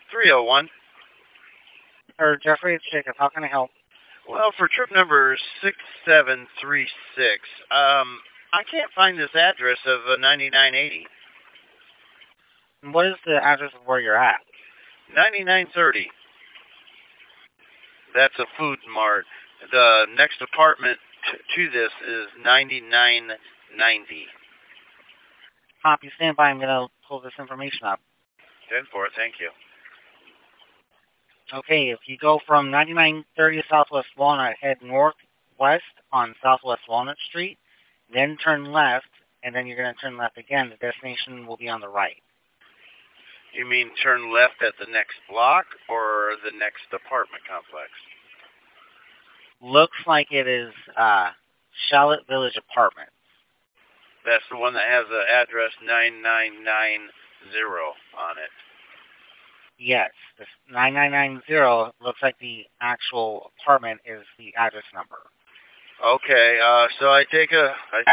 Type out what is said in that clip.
301. Or Jeffrey, it's Jacob. How can I help? Well, for trip number 6736, I can't find this address of 9980. What is the address of where you're at? 9930. That's a food mart. The next apartment to this is 9990. Copy, stand by. I'm going to pull this information up. 10 for it, thank you. Okay, if you go from 9930 Southwest Walnut, head northwest on Southwest Walnut Street, then turn left, and then you're going to turn left again. The destination will be on the right. You mean turn left at the next block or the next apartment complex? Looks like it is Charlotte Village Apartments. That's the one that has the address 9990 on it. Yes, this 9990 looks like the actual apartment is the address number. Okay, so I take